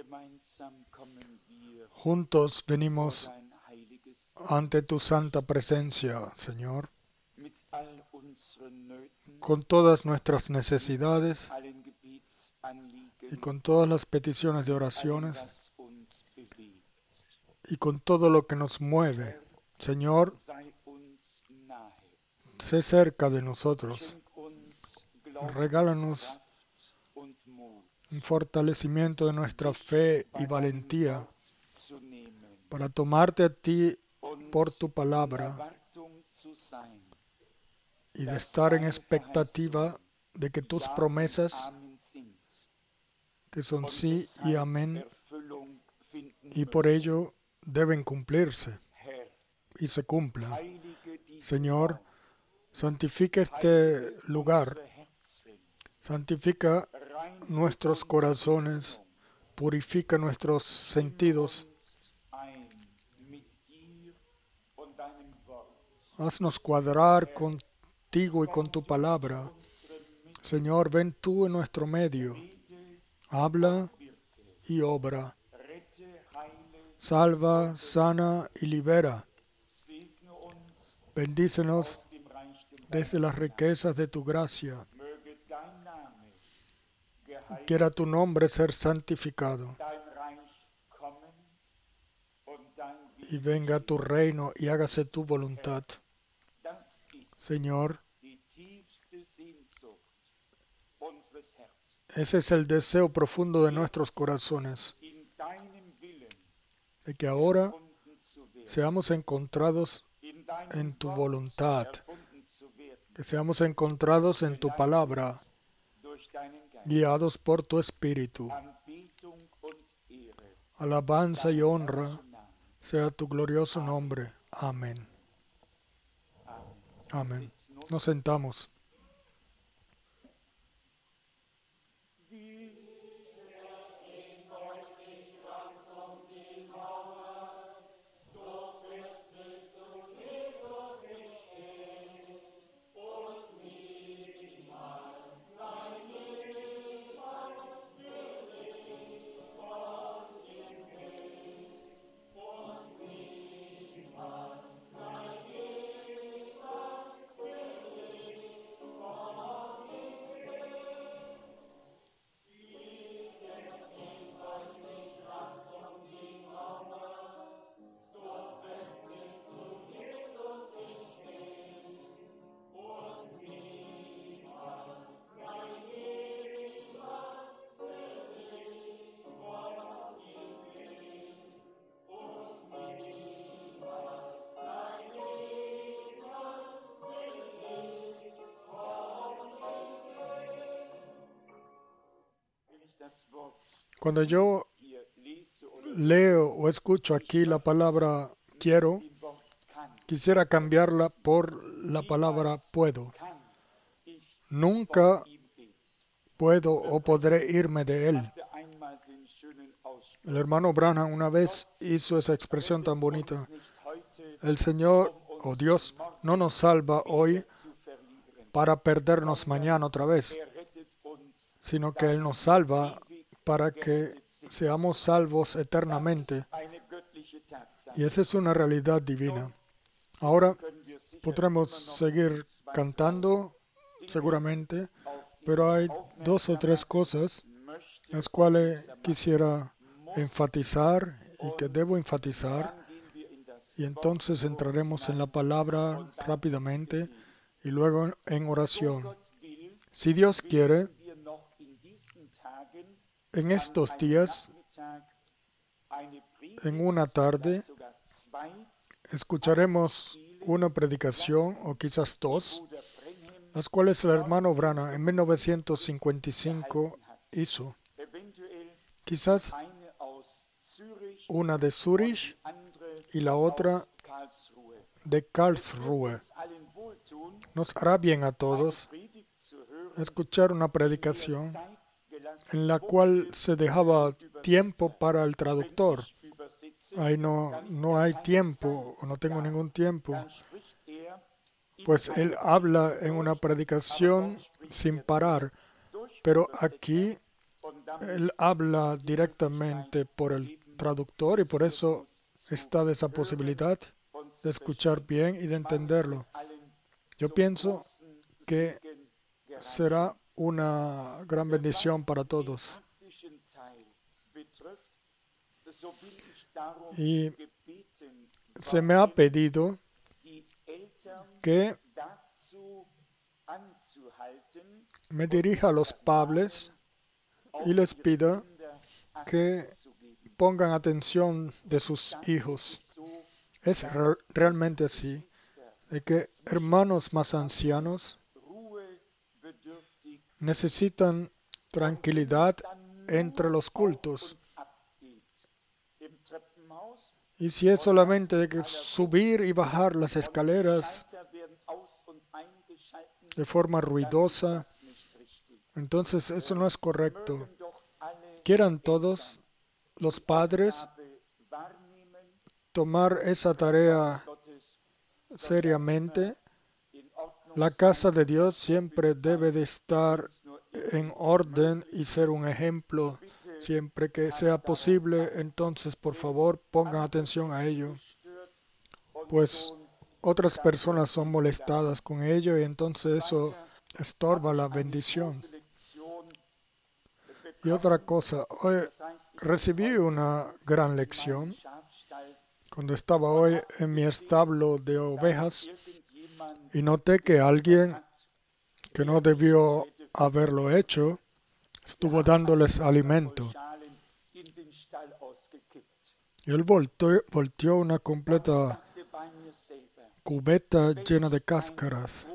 Juntos venimos ante tu santa presencia, Señor, con todas nuestras necesidades y con todas las peticiones de oraciones y con todo lo que nos mueve. Señor, sé cerca de nosotros. Regálanos un fortalecimiento de nuestra fe y valentía para tomarte a ti por tu palabra y de estar en expectativa de que tus promesas, que son sí y amén, y por ello deben cumplirse y se cumplan. Señor, santifica este lugar, santifica nuestros corazones, purifica nuestros sentidos. Haznos cuadrar contigo y con tu palabra. Señor, ven tú en nuestro medio. Habla y obra. Salva, sana y libera. Bendícenos desde las riquezas de tu gracia. Quiera tu nombre ser santificado. Y venga tu reino y hágase tu voluntad. Señor, ese es el deseo profundo de nuestros corazones, de que ahora seamos encontrados en tu voluntad, que seamos encontrados en tu palabra, guiados por tu Espíritu. Alabanza y honra sea tu glorioso nombre. Amén. Amén. Nos sentamos. Cuando yo leo o escucho aquí la palabra quiero, quisiera cambiarla por la palabra puedo. Nunca puedo o podré irme de él. El hermano Branham una vez hizo esa expresión tan bonita. El Señor, o Dios, no nos salva hoy para perdernos mañana otra vez, sino que Él nos salva para que seamos salvos eternamente. Y esa es una realidad divina. Ahora podremos seguir cantando, seguramente, pero hay dos o tres cosas las cuales quisiera enfatizar y que debo enfatizar, y entonces entraremos en la palabra rápidamente y luego en oración. Si Dios quiere, en estos días, en una tarde, escucharemos una predicación, o quizás dos, las cuales el hermano Branham en 1955 hizo. Quizás una de Zurich y la otra de Karlsruhe. Nos hará bien a todos escuchar una predicación en la cual se dejaba tiempo para el traductor. Ahí no hay tiempo, o no tengo ningún tiempo. Pues él habla en una predicación sin parar. Pero aquí él habla directamente por el traductor y por eso está de esa posibilidad de escuchar bien y de entenderlo. Yo pienso que será una gran bendición para todos. Y se me ha pedido que me dirija a los padres y les pida que pongan atención de sus hijos. Es realmente así, de que hermanos más ancianos necesitan tranquilidad entre los cultos. Y si es solamente de que subir y bajar las escaleras de forma ruidosa, entonces eso no es correcto. Quieran todos los padres tomar esa tarea seriamente. La casa de Dios siempre debe de estar en orden y ser un ejemplo siempre que sea posible. Entonces, por favor, pongan atención a ello, pues otras personas son molestadas con ello y entonces eso estorba la bendición. Y otra cosa, hoy recibí una gran lección cuando estaba hoy en mi establo de ovejas y noté que alguien que no debió haberlo hecho estuvo dándoles alimento. Y él volteó una completa cubeta llena de cáscaras.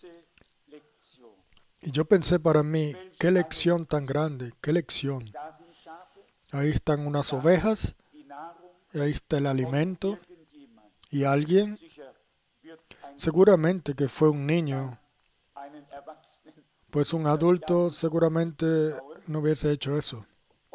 Y yo pensé para mí, qué lección tan grande, qué lección. Ahí están unas ovejas, y ahí está el alimento, y alguien, seguramente que fue un niño, pues un adulto seguramente no hubiese hecho eso.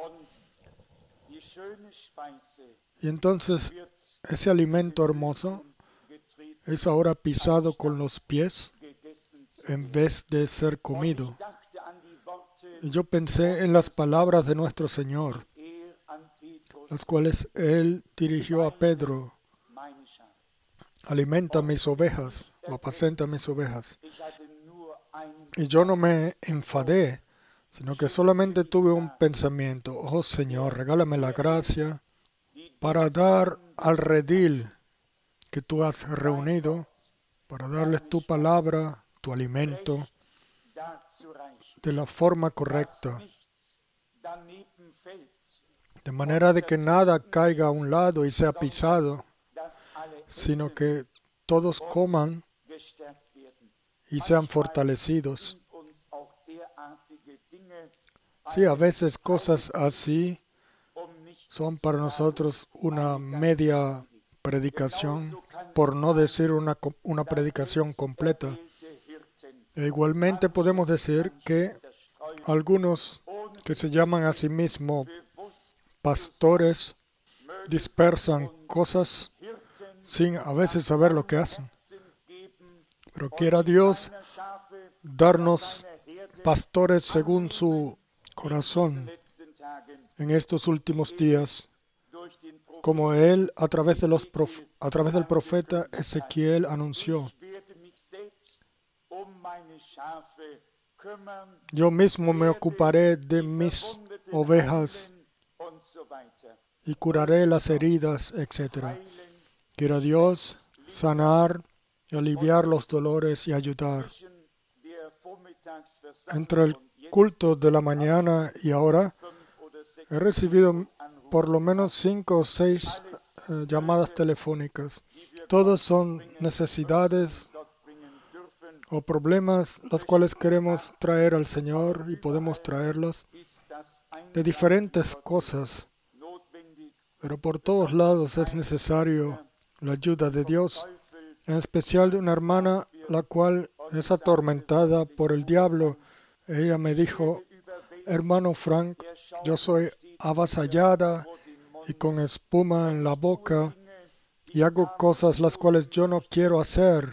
Y entonces ese alimento hermoso es ahora pisado con los pies en vez de ser comido. Y yo pensé en las palabras de nuestro Señor, las cuales Él dirigió a Pedro: alimenta mis ovejas o apacenta mis ovejas. Y yo no me enfadé, sino que solamente tuve un pensamiento: oh Señor, regálame la gracia para dar al redil que tú has reunido, para darles tu palabra, tu alimento, de la forma correcta, de manera de que nada caiga a un lado y sea pisado, sino que todos coman y sean fortalecidos. Sí, a veces cosas así son para nosotros una media predicación, por no decir una predicación completa. E igualmente podemos decir que algunos que se llaman a sí mismos pastores dispersan cosas sin a veces saber lo que hacen. Pero quiera Dios darnos pastores según su corazón en estos últimos días, como Él a través del profeta Ezequiel anunció. Yo mismo me ocuparé de mis ovejas y curaré las heridas, etc. Quiera Dios sanar y aliviar los dolores y ayudar. Entre el culto de la mañana y ahora, he recibido por lo menos 5 o 6 llamadas telefónicas. Todos son necesidades o problemas los cuales queremos traer al Señor y podemos traerlos de diferentes cosas. Pero por todos lados es necesario la ayuda de Dios, en especial de una hermana la cual es atormentada por el diablo. Ella me dijo: hermano Frank, yo soy avasallada y con espuma en la boca y hago cosas las cuales yo no quiero hacer.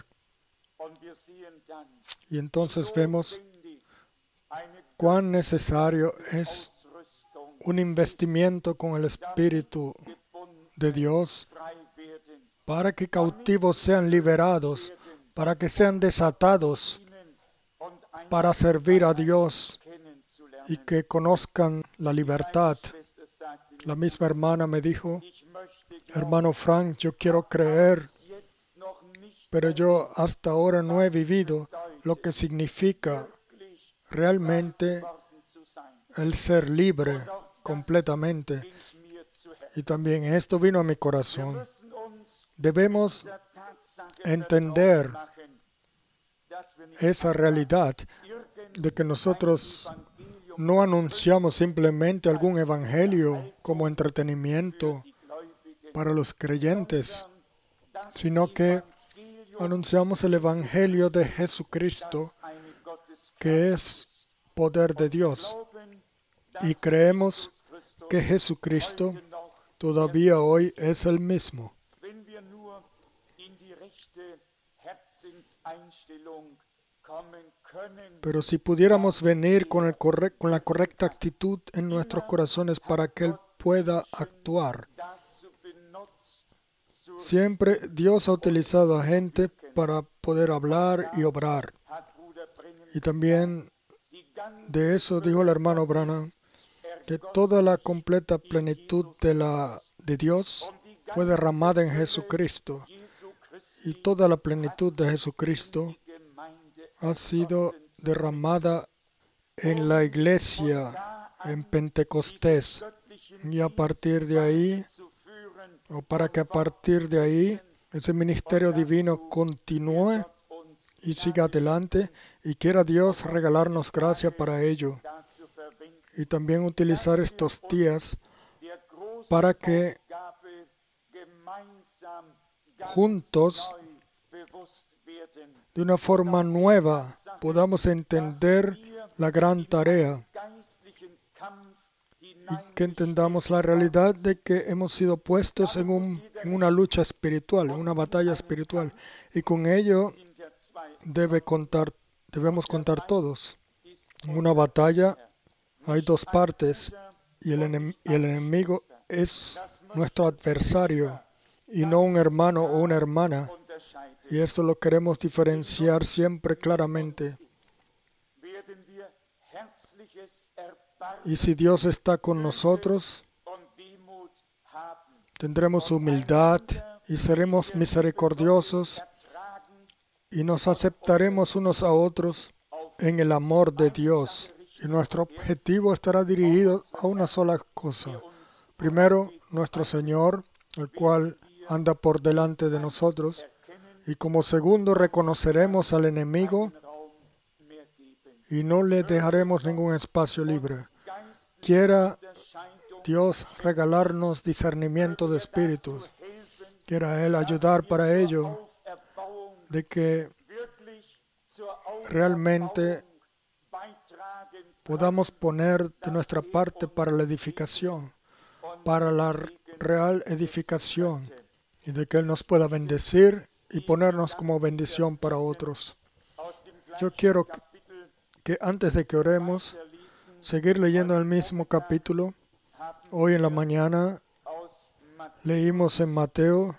Y entonces vemos cuán necesario es un investimiento con el Espíritu de Dios para que cautivos sean liberados, para que sean desatados, para servir a Dios y que conozcan la libertad. La misma hermana me dijo, hermano Frank, yo quiero creer, pero yo hasta ahora no he vivido lo que significa realmente el ser libre completamente. Y también esto vino a mi corazón. Debemos entender esa realidad de que nosotros no anunciamos simplemente algún evangelio como entretenimiento para los creyentes, sino que anunciamos el evangelio de Jesucristo, que es poder de Dios. Y creemos que Jesucristo todavía hoy es el mismo. Pero si pudiéramos venir con la correcta actitud en nuestros corazones para que Él pueda actuar. Siempre Dios ha utilizado a gente para poder hablar y obrar. Y también de eso dijo el hermano Branham, que toda la completa plenitud de Dios fue derramada en Jesucristo. Y toda la plenitud de Jesucristo ha sido derramada en la iglesia, en Pentecostés. Y a partir de ahí, o para que a partir de ahí, ese ministerio divino continúe y siga adelante, y quiera Dios regalarnos gracia para ello. Y también utilizar estos días para que juntos, de una forma nueva, podamos entender la gran tarea y que entendamos la realidad de que hemos sido puestos en una lucha espiritual, en una batalla espiritual. Y con ello debemos contar todos. En una batalla hay dos partes y el enemigo es nuestro adversario y no un hermano o una hermana. Y esto lo queremos diferenciar siempre claramente. Y si Dios está con nosotros, tendremos humildad y seremos misericordiosos y nos aceptaremos unos a otros en el amor de Dios. Y nuestro objetivo estará dirigido a una sola cosa. Primero, nuestro Señor, el cual anda por delante de nosotros. Y como segundo, reconoceremos al enemigo y no le dejaremos ningún espacio libre. Quiera Dios regalarnos discernimiento de espíritus. Quiera Él ayudar para ello, de que realmente podamos poner de nuestra parte para la edificación, para la real edificación, y de que Él nos pueda bendecir y ponernos como bendición para otros. Yo quiero que antes de que oremos, seguir leyendo el mismo capítulo. Hoy en la mañana leímos en Mateo,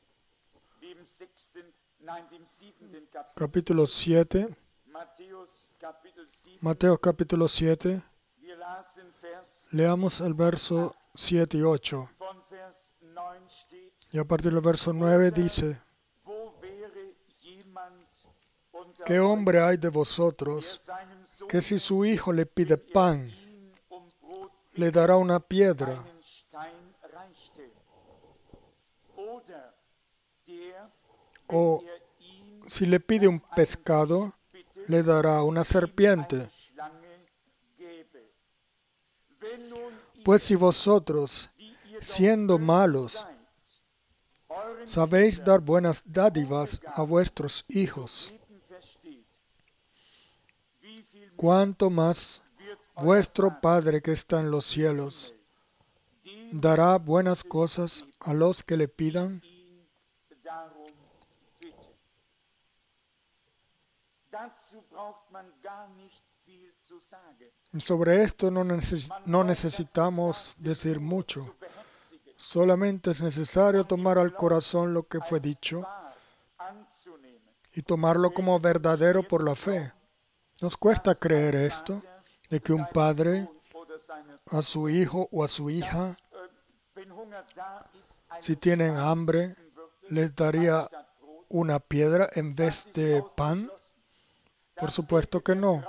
capítulo 7. Mateo capítulo 7. Leamos el verso 7 y 8. Y a partir del verso 9 dice: ¿Qué hombre hay de vosotros que si su hijo le pide pan, le dará una piedra? O si le pide un pescado, le dará una serpiente. Pues si vosotros, siendo malos, sabéis dar buenas dádivas a vuestros hijos, ¿cuánto más vuestro Padre que está en los cielos dará buenas cosas a los que le pidan? Y sobre esto no necesitamos decir mucho. Solamente es necesario tomar al corazón lo que fue dicho y tomarlo como verdadero por la fe. Nos cuesta creer esto, de que un padre a su hijo o a su hija, si tienen hambre, les daría una piedra en vez de pan. Por supuesto que no.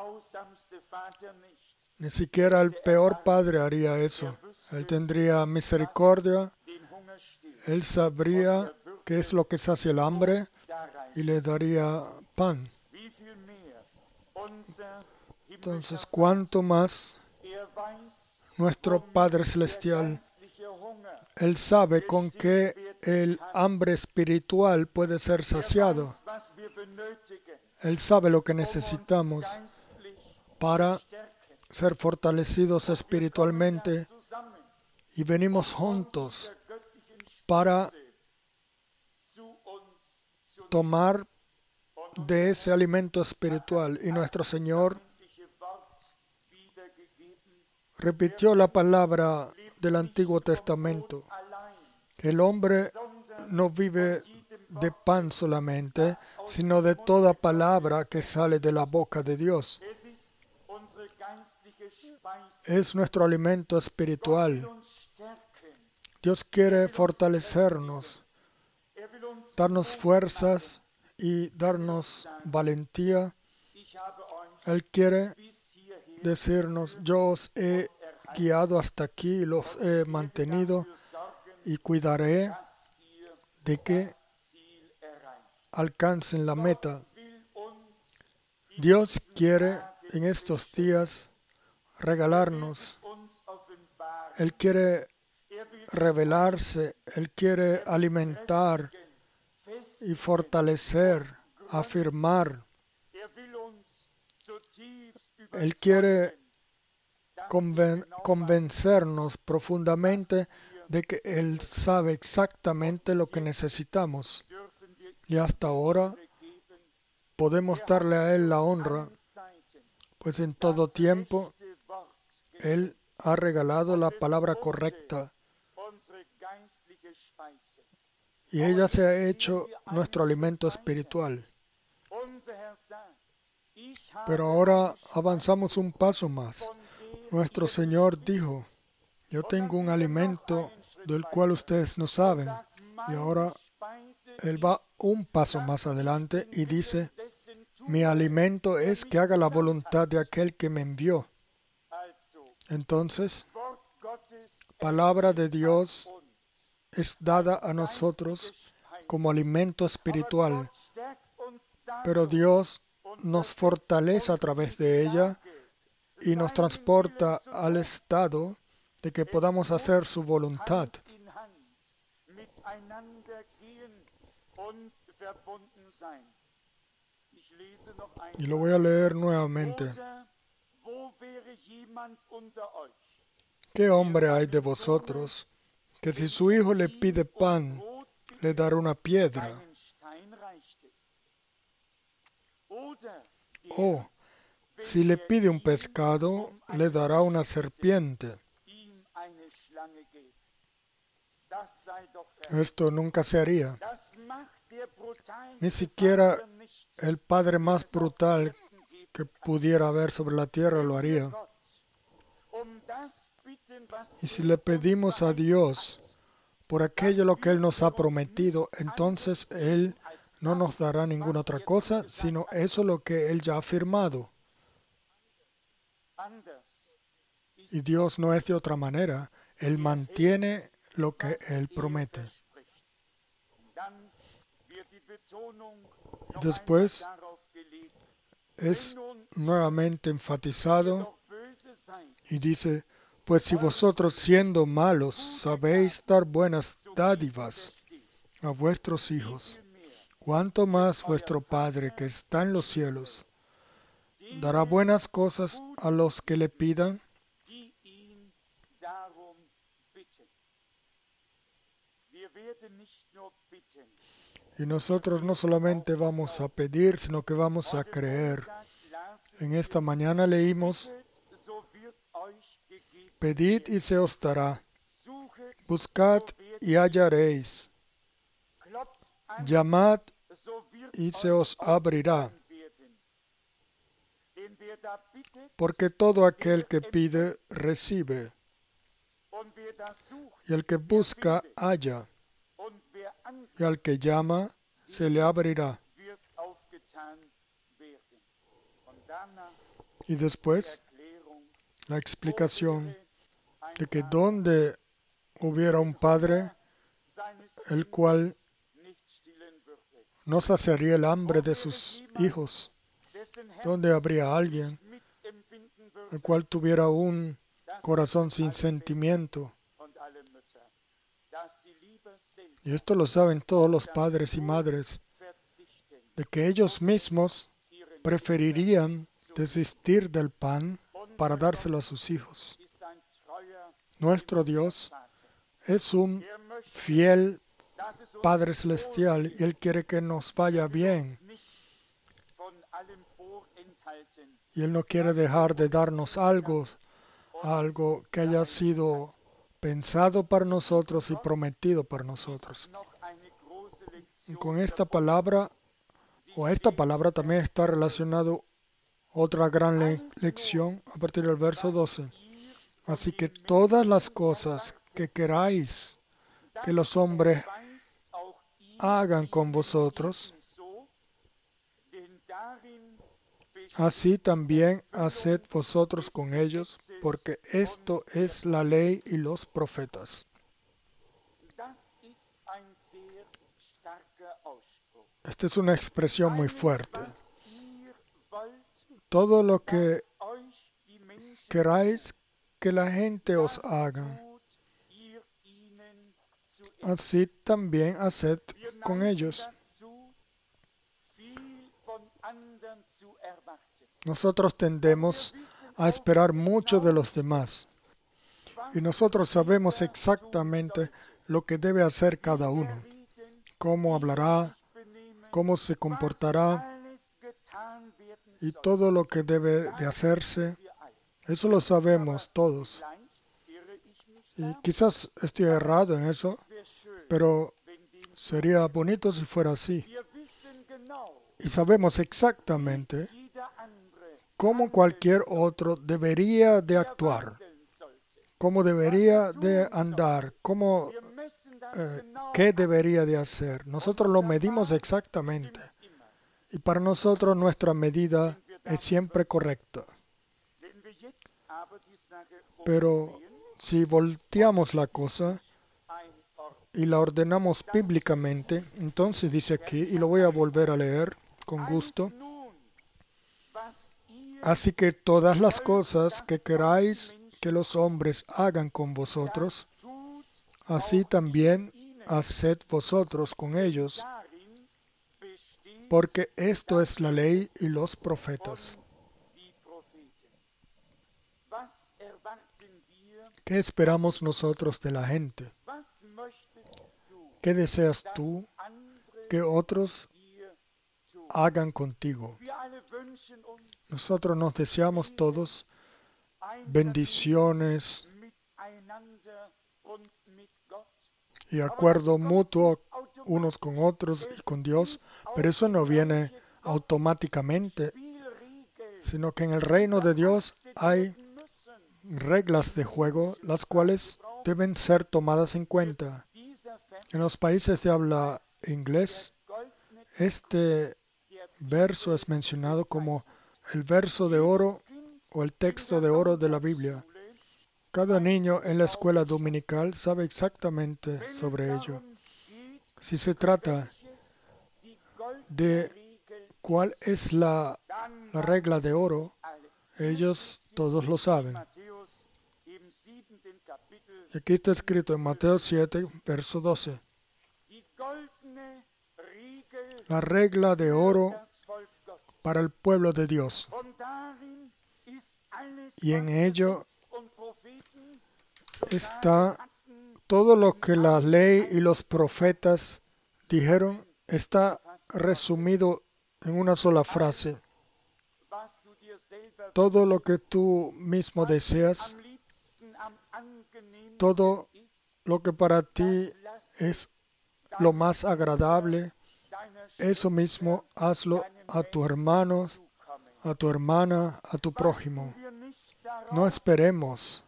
Ni siquiera el peor padre haría eso. Él tendría misericordia, él sabría qué es lo que sacia el hambre y les daría pan. Entonces, ¿cuánto más nuestro Padre Celestial? Él sabe con qué el hambre espiritual puede ser saciado. Él sabe lo que necesitamos para ser fortalecidos espiritualmente y venimos juntos para tomar de ese alimento espiritual. Y nuestro Señor repitió la palabra del Antiguo Testamento, que el hombre no vive de pan solamente, sino de toda palabra que sale de la boca de Dios. Es nuestro alimento espiritual. Dios quiere fortalecernos, darnos fuerzas y darnos valentía. Él quiere decirnos, yo os he guiado hasta aquí, los he mantenido y cuidaré de que alcancen la meta. Dios quiere en estos días regalarnos. Él quiere revelarse, Él quiere alimentar y fortalecer, afirmar. Él quiere convencernos profundamente de que Él sabe exactamente lo que necesitamos. Y hasta ahora podemos darle a Él la honra, pues en todo tiempo Él ha regalado la palabra correcta y ella se ha hecho nuestro alimento espiritual. Pero ahora avanzamos un paso más. Nuestro Señor dijo, yo tengo un alimento del cual ustedes no saben. Y ahora Él va un paso más adelante y dice, mi alimento es que haga la voluntad de aquel que me envió. Entonces, palabra de Dios es dada a nosotros como alimento espiritual, pero Dios nos fortalece a través de ella y nos transporta al estado de que podamos hacer su voluntad. Y lo voy a leer nuevamente. ¿Qué hombre hay de vosotros que si su hijo le pide pan, le dará una piedra? O si le pide un pescado, le dará una serpiente. Esto nunca se haría. Ni siquiera el padre más brutal que pudiera haber sobre la tierra lo haría. Y si le pedimos a Dios por aquello lo que Él nos ha prometido, entonces Él no nos dará ninguna otra cosa, sino eso lo que Él ya ha afirmado. Y Dios no es de otra manera. Él mantiene lo que Él promete. Y después es nuevamente enfatizado y dice, pues si vosotros siendo malos sabéis dar buenas dádivas a vuestros hijos, ¿cuánto más vuestro Padre que está en los cielos dará buenas cosas a los que le pidan? Y nosotros no solamente vamos a pedir, sino que vamos a creer. En esta mañana leímos, pedid y se os dará, buscad y hallaréis, llamad y se os abrirá. Porque todo aquel que pide, recibe, y el que busca, halla, y al que llama, se le abrirá. Y después, la explicación de que donde hubiera un padre, el cual no saciaría el hambre de sus hijos, donde habría alguien el cual tuviera un corazón sin sentimiento. Y esto lo saben todos los padres y madres, de que ellos mismos preferirían desistir del pan para dárselo a sus hijos. Nuestro Dios es un fiel Padre Celestial y Él quiere que nos vaya bien. Y Él no quiere dejar de darnos algo que haya sido pensado para nosotros y prometido para nosotros. Y con esta palabra también está relacionado otra gran lección a partir del verso 12. Así que todas las cosas que queráis que los hombres hagan con vosotros, así también haced vosotros con ellos, porque esto es la ley y los profetas. Esta es una expresión muy fuerte. Todo lo que queráis que la gente os haga, así también haced con ellos. Nosotros tendemos a esperar mucho de los demás y nosotros sabemos exactamente lo que debe hacer cada uno, cómo hablará, cómo se comportará y todo lo que debe de hacerse. Eso lo sabemos todos. Y quizás estoy errado en eso, pero sería bonito si fuera así. Y sabemos exactamente cómo cualquier otro debería de actuar, cómo debería de andar, qué debería de hacer. Nosotros lo medimos exactamente. Y para nosotros nuestra medida es siempre correcta. Pero si volteamos la cosa y la ordenamos bíblicamente, entonces dice aquí, y lo voy a volver a leer con gusto, así que todas las cosas que queráis que los hombres hagan con vosotros, así también haced vosotros con ellos, porque esto es la ley y los profetas. ¿Qué esperamos nosotros de la gente? ¿Qué deseas tú que otros hagan contigo? Nosotros nos deseamos todos bendiciones y acuerdo mutuo unos con otros y con Dios, pero eso no viene automáticamente, sino que en el reino de Dios hay reglas de juego, las cuales deben ser tomadas en cuenta. En los países de habla inglés, este verso es mencionado como el verso de oro o el texto de oro de la Biblia. Cada niño en la escuela dominical sabe exactamente sobre ello. Si se trata de cuál es la regla de oro, ellos todos lo saben. Y aquí está escrito en Mateo 7, verso 12. La regla de oro para el pueblo de Dios. Y en ello está todo lo que la ley y los profetas dijeron, está resumido en una sola frase. todo lo que tú mismo deseas, todo lo que para ti es lo más agradable, eso mismo hazlo a tus hermanos, a tu hermana, a tu prójimo. No esperemos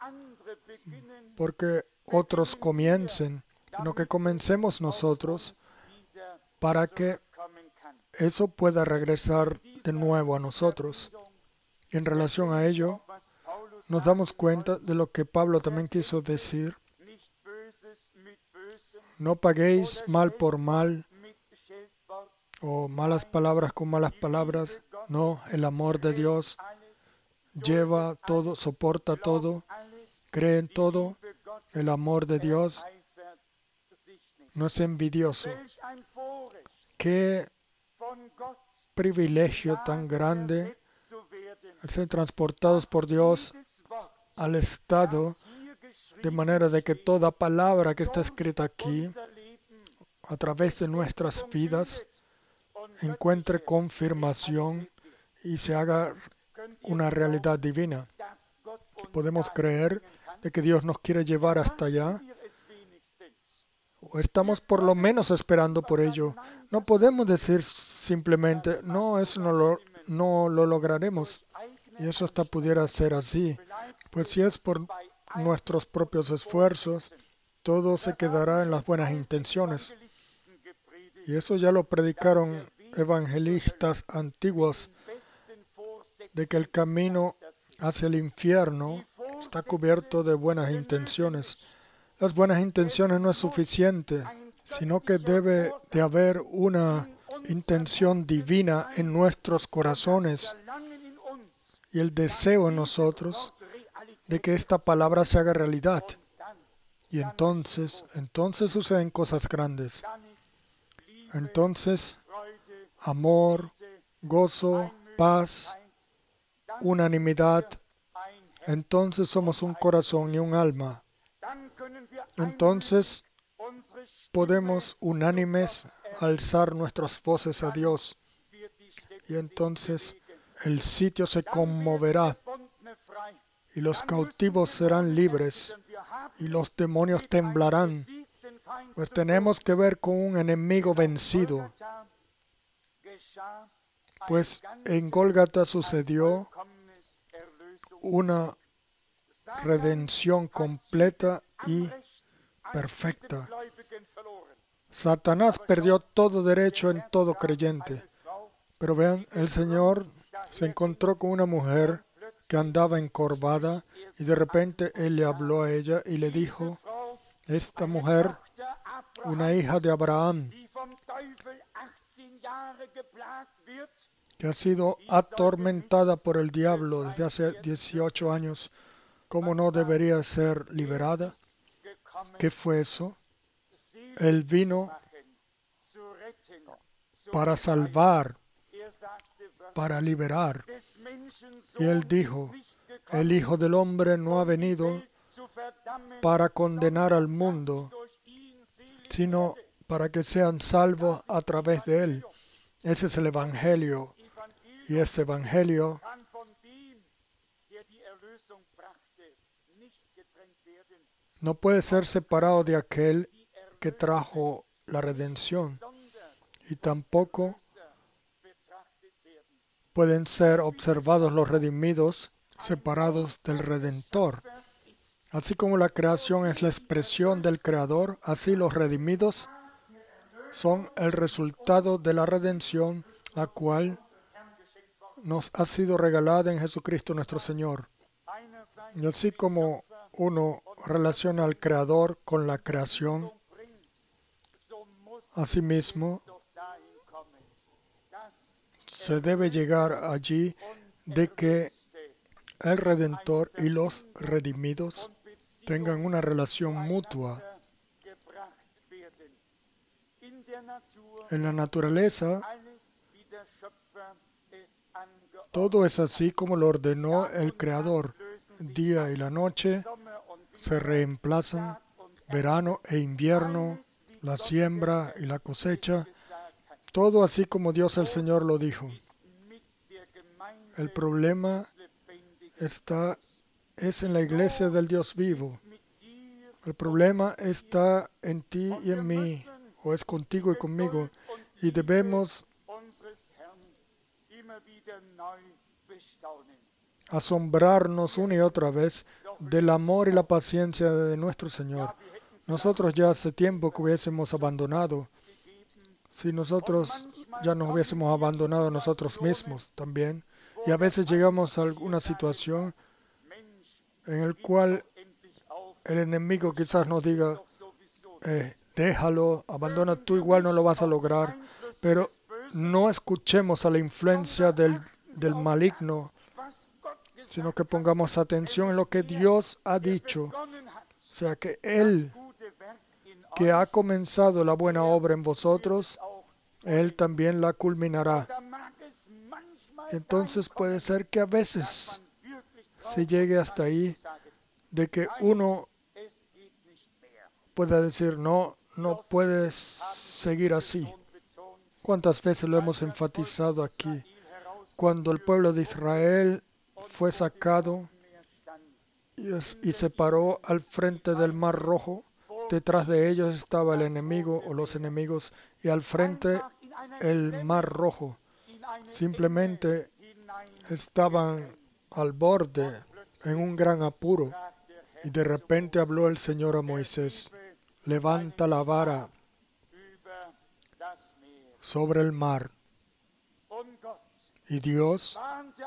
porque otros comiencen, sino que comencemos nosotros para que eso pueda regresar de nuevo a nosotros. Y en relación a ello, nos damos cuenta de lo que Pablo también quiso decir. No paguéis mal por mal o malas palabras con malas palabras. No, el amor de Dios lleva todo, soporta todo, cree en todo. El amor de Dios no es envidioso. Qué privilegio tan grande el ser transportados por Dios al estado de manera de que toda palabra que está escrita aquí a través de nuestras vidas encuentre confirmación y se haga una realidad divina. Podemos creer de que Dios nos quiere llevar hasta allá, o estamos por lo menos esperando por ello. No podemos decir simplemente, no, eso no lo lograremos. Y eso hasta pudiera ser así. Pues si es por nuestros propios esfuerzos, todo se quedará en las buenas intenciones. Y eso ya lo predicaron evangelistas antiguos, de que el camino hacia el infierno está cubierto de buenas intenciones. Las buenas intenciones no es suficiente, sino que debe de haber una intención divina en nuestros corazones y el deseo en nosotros de que esta palabra se haga realidad. Y entonces suceden cosas grandes. Entonces, amor, gozo, paz, unanimidad. Entonces somos un corazón y un alma. Entonces podemos unánimes alzar nuestras voces a Dios. Y entonces el sitio se conmoverá y los cautivos serán libres y los demonios temblarán. Pues tenemos que ver con un enemigo vencido. Pues en Gólgata sucedió una redención completa y perfecta. Satanás perdió todo derecho en todo creyente. Pero vean, el Señor se encontró con una mujer que andaba encorvada y de repente Él le habló a ella y le dijo, esta mujer, una hija de Abraham, que ha sido atormentada por el diablo desde hace 18 años, ¿cómo no debería ser liberada? ¿Qué fue eso? Él vino para salvar, para liberar. Y Él dijo, el Hijo del Hombre no ha venido para condenar al mundo, sino para que sean salvos a través de Él. Ese es el Evangelio. Y este Evangelio no puede ser separado de aquel que trajo la redención. Y tampoco pueden ser observados los redimidos separados del Redentor. Así como la creación es la expresión del Creador, así los redimidos son el resultado de la redención, la cual nos ha sido regalada en Jesucristo nuestro Señor. Y así como uno relaciona al Creador con la creación, asimismo se debe llegar allí de que el Redentor y los redimidos tengan una relación mutua. En la naturaleza, todo es así como lo ordenó el Creador. Día y la noche se reemplazan, verano e invierno, la siembra y la cosecha, todo así como Dios el Señor lo dijo. El problema es en la iglesia del Dios vivo. El problema está en ti y en mí, o es contigo y conmigo, y debemos asombrarnos una y otra vez del amor y la paciencia de nuestro Señor. Nosotros ya hace tiempo que hubiésemos abandonado, si nosotros ya nos hubiésemos abandonado a nosotros mismos también, y a veces llegamos a alguna situación en la cual el enemigo quizás nos diga, déjalo, abandona, tú igual no lo vas a lograr, pero no escuchemos a la influencia del maligno, sino que pongamos atención en lo que Dios ha dicho. O sea, que Él, que ha comenzado la buena obra en vosotros, Él también la culminará. Entonces puede ser que a veces se llegue hasta ahí, de que uno pueda decir, no puedes seguir así. ¿Cuántas veces lo hemos enfatizado aquí? Cuando el pueblo de Israel fue sacado y se paró al frente del Mar Rojo, detrás de ellos estaba el enemigo o los enemigos, y al frente el Mar Rojo. Simplemente estaban al borde, en un gran apuro, y de repente habló el Señor a Moisés, levanta la vara sobre el mar. Y Dios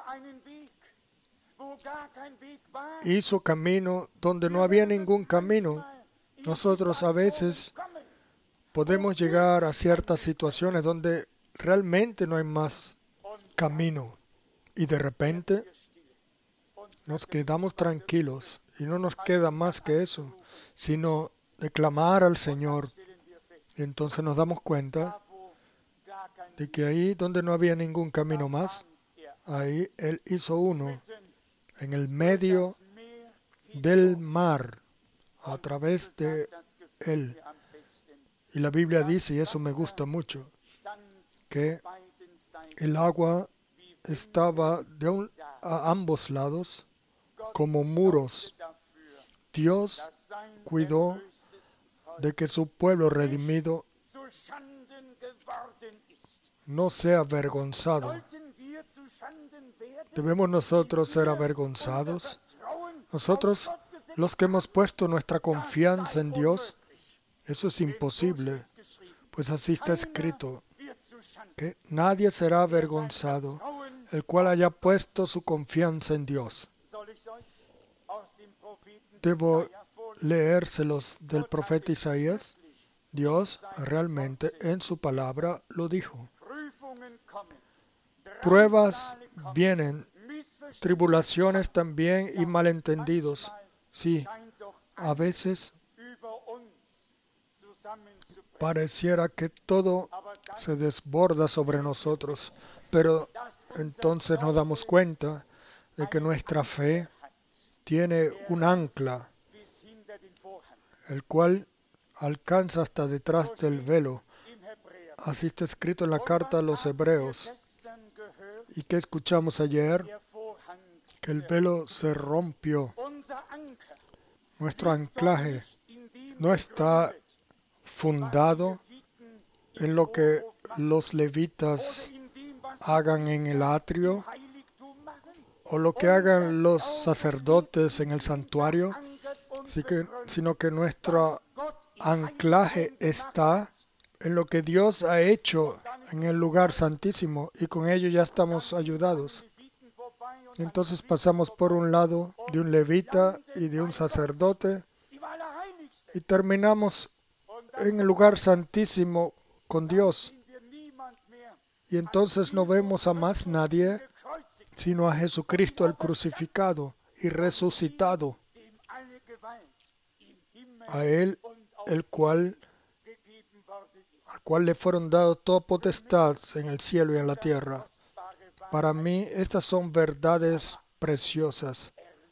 hizo camino donde no había ningún camino. Nosotros a veces podemos llegar a ciertas situaciones donde realmente no hay más camino. Y de repente nos quedamos tranquilos y no nos queda más que eso, sino de clamar al Señor. Y entonces nos damos cuenta de que ahí donde no había ningún camino más, ahí Él hizo uno, en el medio del mar, a través de Él. Y la Biblia dice, y eso me gusta mucho, que el agua estaba a ambos lados como muros. Dios cuidó de que su pueblo redimido no sea avergonzado. ¿Debemos nosotros ser avergonzados? Nosotros, los que hemos puesto nuestra confianza en Dios, eso es imposible, pues así está escrito, que nadie será avergonzado, el cual haya puesto su confianza en Dios. Debo leérselos del profeta Isaías. Dios realmente en su palabra lo dijo. Pruebas vienen, tribulaciones también y malentendidos. Sí, a veces pareciera que todo se desborda sobre nosotros, pero entonces nos damos cuenta de que nuestra fe tiene un ancla, el cual alcanza hasta detrás del velo. Así está escrito en la carta a los Hebreos. ¿Y qué escuchamos ayer? Que el velo se rompió. Nuestro anclaje no está fundado en lo que los levitas hagan en el atrio o lo que hagan los sacerdotes en el santuario, sino que nuestro anclaje está en lo que Dios ha hecho en el lugar santísimo, y con ello ya estamos ayudados. Entonces pasamos por un lado de un levita y de un sacerdote y terminamos en el lugar santísimo con Dios. Y entonces no vemos a más nadie sino a Jesucristo el crucificado y resucitado. A Él, al cual le fueron dados toda potestad en el cielo y en la tierra. Para mí, estas son verdades preciosas,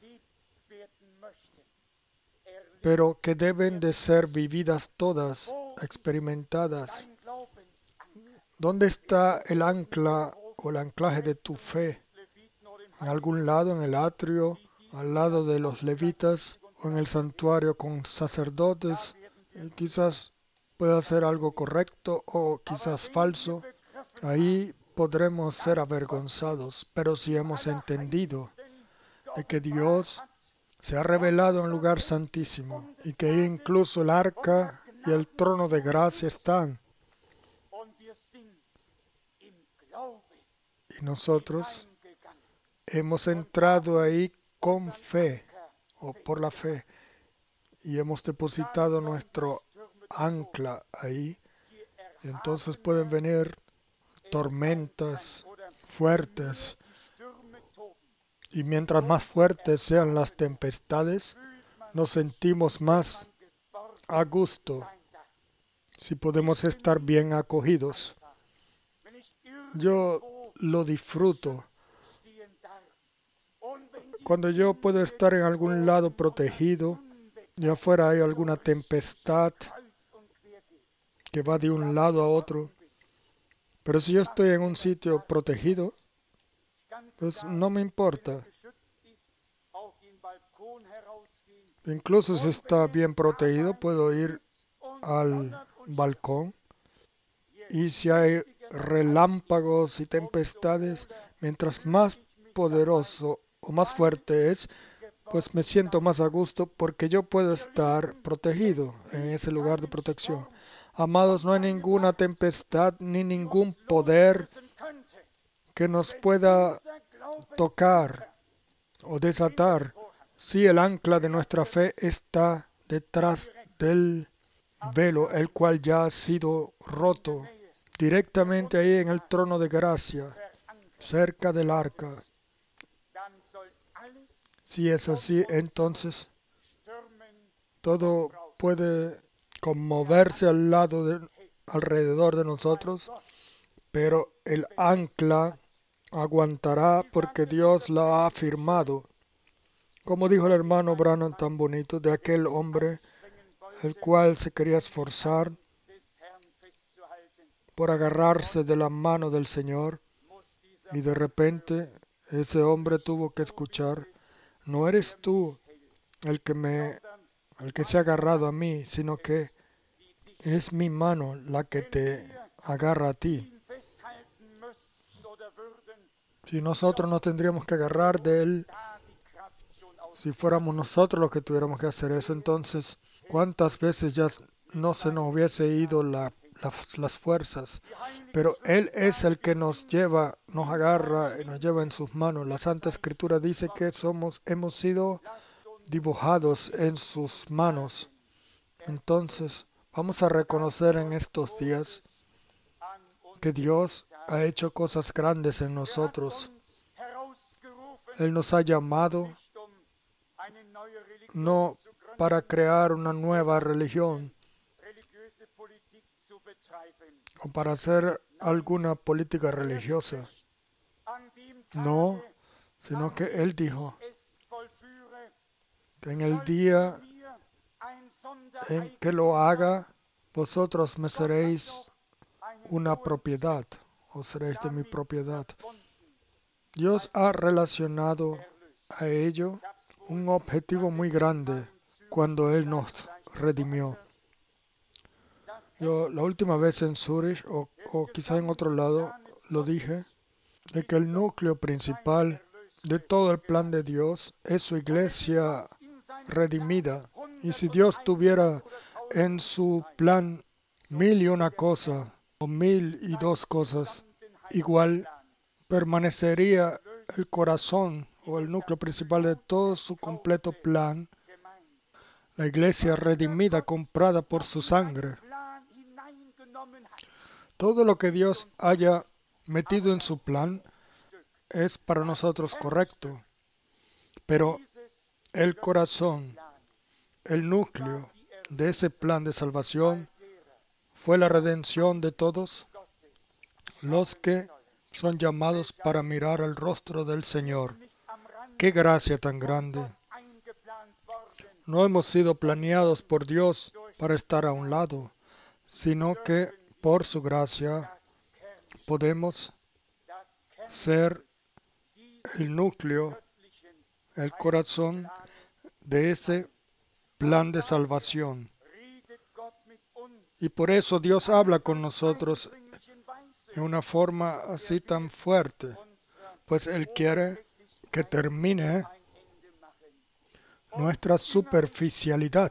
pero que deben de ser vividas todas, experimentadas. ¿Dónde está el ancla o el anclaje de tu fe? en algún lado, en el atrio, al lado de los levitas o en el santuario con sacerdotes. Y quizás pueda ser algo correcto o quizás falso. Ahí podremos ser avergonzados, pero si hemos entendido de que Dios se ha revelado en un lugar santísimo y que incluso el arca y el trono de gracia están, y nosotros hemos entrado ahí con fe o por la fe y hemos depositado nuestro ancla ahí, y entonces pueden venir tormentas fuertes, y mientras más fuertes sean las tempestades, nos sentimos más a gusto si podemos estar bien acogidos. Yo lo disfruto cuando yo puedo estar en algún lado protegido y afuera hay alguna tempestad que va de un lado a otro. Pero si yo estoy en un sitio protegido, pues no me importa. Incluso si está bien protegido, puedo ir al balcón. Y si hay relámpagos y tempestades, mientras más poderoso o más fuerte es, pues me siento más a gusto porque yo puedo estar protegido en ese lugar de protección. Amados, no hay ninguna tempestad ni ningún poder que nos pueda tocar o desatar si el ancla de nuestra fe está detrás del velo, el cual ya ha sido roto, directamente ahí en el trono de gracia, cerca del arca. Si es así, entonces todo puede conmoverse alrededor de nosotros, pero el ancla aguantará porque Dios la ha afirmado. Como dijo el hermano Branham tan bonito, de aquel hombre el cual se quería esforzar por agarrarse de la mano del Señor, y de repente ese hombre tuvo que escuchar: no eres tú el que se ha agarrado a mí, sino que es mi mano la que te agarra a ti. Si nosotros no tendríamos que agarrar de él, si fuéramos nosotros los que tuviéramos que hacer eso, entonces ¿cuántas veces ya no se nos hubiese ido las fuerzas? Pero Él es el que nos lleva, nos agarra y nos lleva en sus manos. La Santa Escritura dice que hemos sido dibujados en sus manos. Entonces, vamos a reconocer en estos días que Dios ha hecho cosas grandes en nosotros. Él nos ha llamado no para crear una nueva religión o para hacer alguna política religiosa. No, sino que Él dijo que en el día en que lo haga, vosotros me seréis una propiedad, o seréis de mi propiedad. Dios ha relacionado a ello un objetivo muy grande cuando Él nos redimió. Yo la última vez en Zurich, o quizá en otro lado, lo dije, de que el núcleo principal de todo el plan de Dios es su iglesia redimida. Y si Dios tuviera en su plan 1001 cosas o 1002 cosas, igual permanecería el corazón o el núcleo principal de todo su completo plan, la iglesia redimida, comprada por su sangre. Todo lo que Dios haya metido en su plan es para nosotros correcto, pero el corazón, el núcleo de ese plan de salvación fue la redención de todos los que son llamados para mirar el rostro del Señor. ¡Qué gracia tan grande! No hemos sido planeados por Dios para estar a un lado, sino que por su gracia podemos ser el núcleo, el corazón de ese plan de salvación. Y por eso Dios habla con nosotros de una forma así tan fuerte, pues Él quiere que termine nuestra superficialidad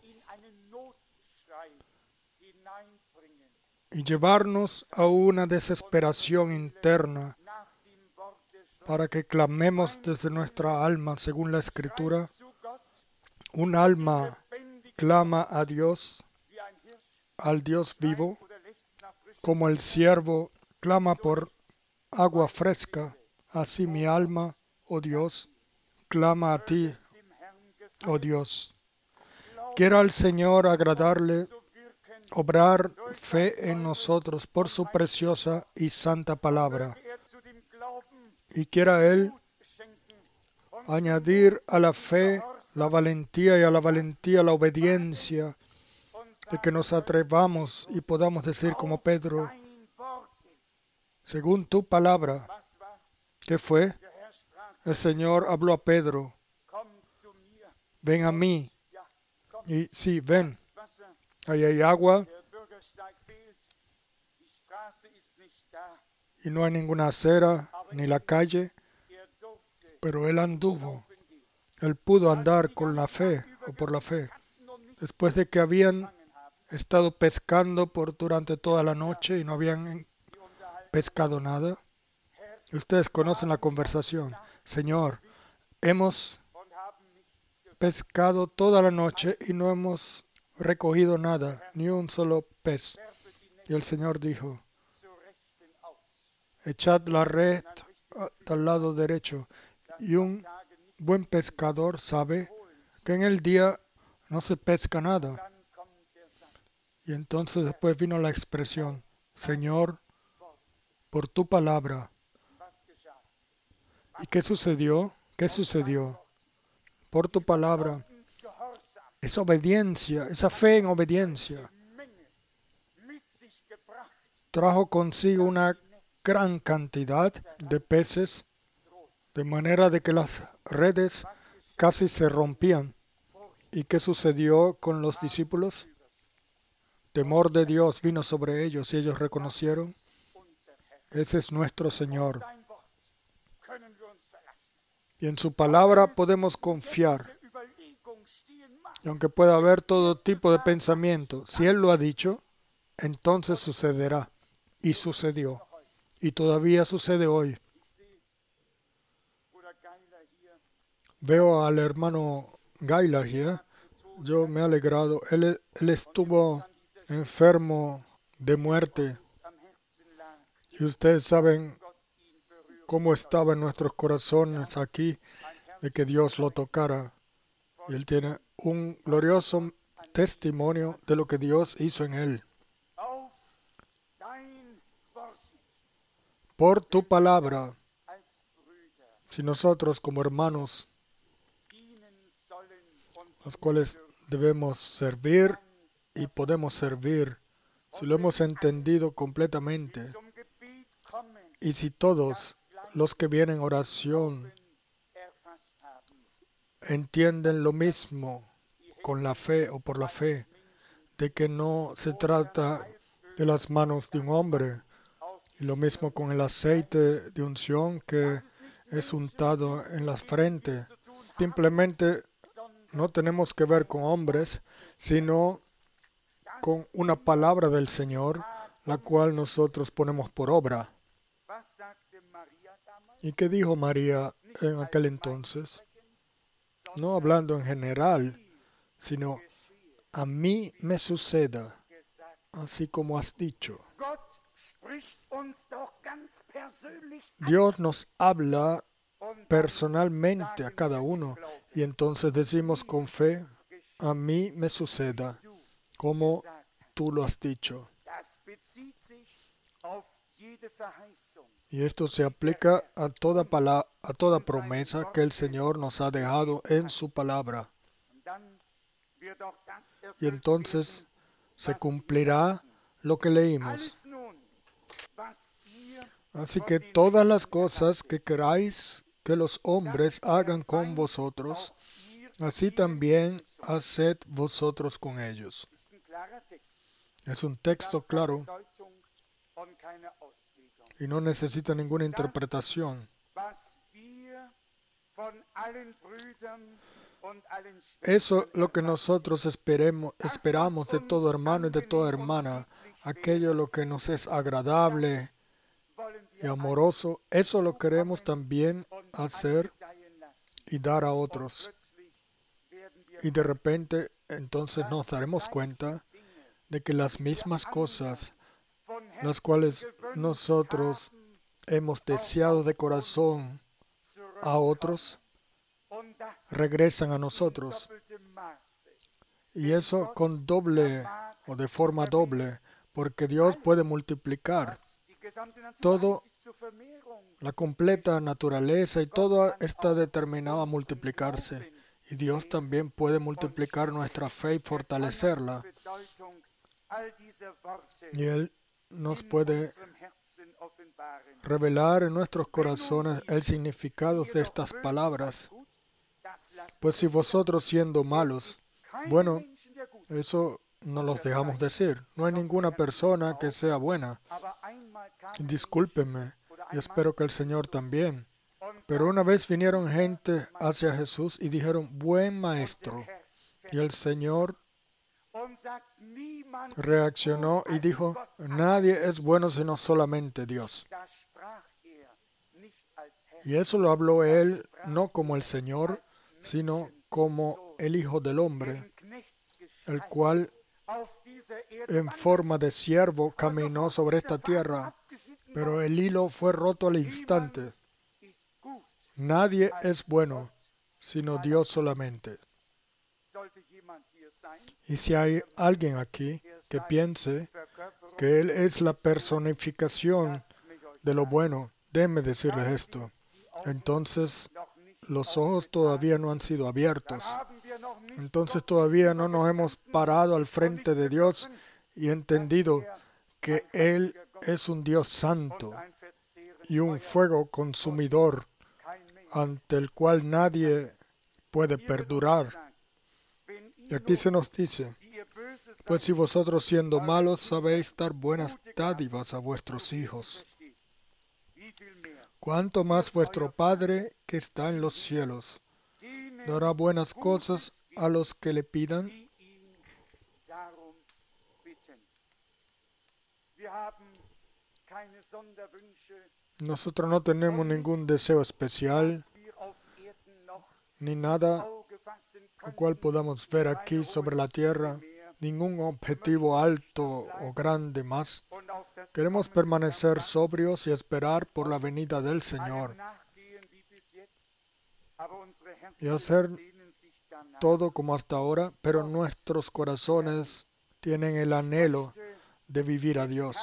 y llevarnos a una desesperación interna para que clamemos desde nuestra alma, según la Escritura. Un alma clama a Dios, al Dios vivo, como el siervo clama por agua fresca. Así mi alma, oh Dios, clama a ti, oh Dios. Quiera al Señor agradarle, obrar fe en nosotros por su preciosa y santa palabra. Y quiera Él añadir a la fe la valentía, y a la valentía la obediencia, de que nos atrevamos y podamos decir como Pedro, según tu palabra. ¿Qué fue? El Señor habló a Pedro, ven a mí. Y sí, ven, ahí hay agua y no hay ninguna acera ni la calle, pero él anduvo. Él pudo andar con la fe o por la fe. Después de que habían estado pescando durante toda la noche y no habían pescado nada. Ustedes conocen la conversación. Señor, hemos pescado toda la noche y no hemos recogido nada, ni un solo pez. Y el Señor dijo, echad la red al lado derecho. Y un buen pescador sabe que en el día no se pesca nada. Y entonces después vino la expresión, Señor, por tu palabra. ¿Y qué sucedió? ¿Qué sucedió? Por tu palabra. Esa obediencia, esa fe en obediencia, trajo consigo una gran cantidad de peces, de manera de que las redes casi se rompían. ¿Y qué sucedió con los discípulos? Temor de Dios vino sobre ellos y ellos reconocieron, ese es nuestro Señor. Y en su palabra podemos confiar. Y aunque pueda haber todo tipo de pensamiento, si Él lo ha dicho, entonces sucederá. Y sucedió. Y todavía sucede hoy. Veo al hermano Gailar here. Yo me he alegrado. Él estuvo enfermo de muerte. Y ustedes saben cómo estaba en nuestros corazones aquí, de que Dios lo tocara. Y él tiene un glorioso testimonio de lo que Dios hizo en él. Por tu palabra, si nosotros como hermanos, los cuales debemos servir y podemos servir, si lo hemos entendido completamente, y si todos los que vienen a oración entienden lo mismo con la fe o por la fe, de que no se trata de las manos de un hombre, y lo mismo con el aceite de unción que es untado en la frente. Simplemente no tenemos que ver con hombres, sino con una palabra del Señor, la cual nosotros ponemos por obra. ¿Y qué dijo María en aquel entonces? No hablando en general, sino a mí me suceda, así como has dicho. Dios nos habla personalmente a cada uno y entonces decimos con fe, a mí me suceda, como tú lo has dicho. Y esto se aplica a toda promesa que el Señor nos ha dejado en su palabra. Y entonces se cumplirá lo que leímos. Así que todas las cosas que queráis que los hombres hagan con vosotros, así también haced vosotros con ellos. Es un texto claro y no necesita ninguna interpretación. Eso es lo que nosotros esperamos de todo hermano y de toda hermana. Aquello lo que nos es agradable y amoroso, eso lo queremos también hacer y dar a otros. Y de repente, entonces nos daremos cuenta de que las mismas cosas, las cuales nosotros hemos deseado de corazón a otros, regresan a nosotros. Y eso con doble o de forma doble, porque Dios puede multiplicar todo, la completa naturaleza y todo está determinado a multiplicarse. Y Dios también puede multiplicar nuestra fe y fortalecerla. Y Él nos puede revelar en nuestros corazones el significado de estas palabras. Pues si vosotros siendo malos, bueno, eso no los dejamos decir. No hay ninguna persona que sea buena. Discúlpenme, y espero que el Señor también. Pero una vez vinieron gente hacia Jesús y dijeron, buen maestro. Y el Señor reaccionó y dijo, nadie es bueno sino solamente Dios. Y eso lo habló Él no como el Señor, sino como el Hijo del Hombre, el cual en forma de siervo caminó sobre esta tierra, pero el hilo fue roto al instante. Nadie es bueno, sino Dios solamente. Y si hay alguien aquí que piense que Él es la personificación de lo bueno, déjenme decirles esto. Entonces, los ojos todavía no han sido abiertos. Entonces todavía no nos hemos parado al frente de Dios y entendido que Él es un Dios santo y un fuego consumidor ante el cual nadie puede perdurar. Y aquí se nos dice, pues si vosotros siendo malos sabéis dar buenas dádivas a vuestros hijos, ¿cuánto más vuestro Padre que está en los cielos dará buenas cosas a los que le pidan? Nosotros no tenemos ningún deseo especial, ni nada al cual podamos ver aquí sobre la tierra, ningún objetivo alto o grande más. Queremos permanecer sobrios y esperar por la venida del Señor y hacer todo como hasta ahora, pero nuestros corazones tienen el anhelo de vivir a Dios.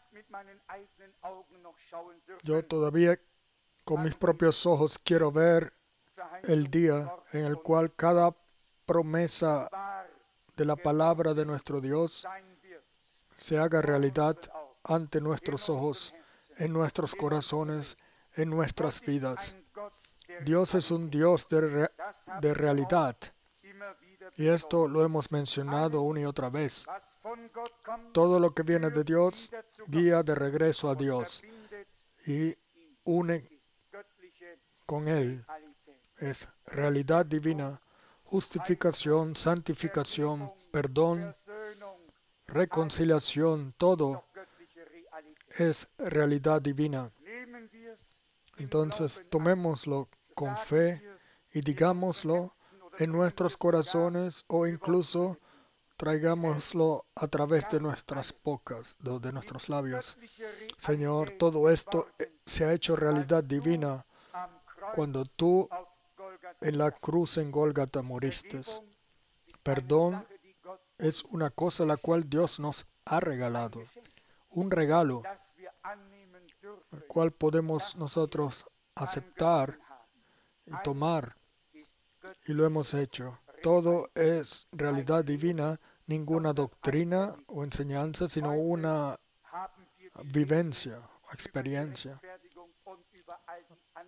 Yo todavía con mis propios ojos quiero ver el día en el cual cada promesa de la palabra de nuestro Dios se haga realidad ante nuestros ojos, en nuestros corazones, en nuestras vidas. Dios es un Dios de realidad. Y esto lo hemos mencionado una y otra vez. Todo lo que viene de Dios guía de regreso a Dios y une con Él. Es realidad divina, justificación, santificación, perdón, reconciliación, todo es realidad divina. Entonces, tomémoslo con fe y digámoslo en nuestros corazones o incluso traigámoslo a través de nuestras bocas, de nuestros labios. Señor, todo esto se ha hecho realidad divina cuando tú en la cruz en Gólgata moriste. Perdón es una cosa la cual Dios nos ha regalado, un regalo, el cual podemos nosotros aceptar y tomar, y lo hemos hecho. Todo es realidad divina, ninguna doctrina o enseñanza, sino una vivencia o experiencia.